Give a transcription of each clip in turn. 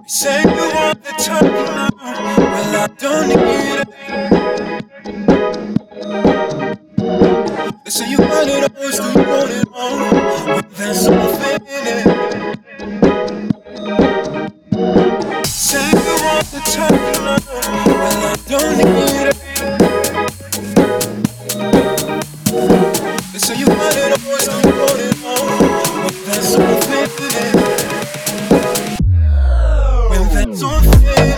Say you want the time now, well I don't need it. They say you want it all, still you want it all, but there's something in it. Say you want the time now, well I don't need it. They say you want it all, still you want it all, but there's something in it. When there's something in it.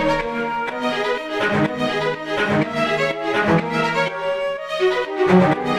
Thank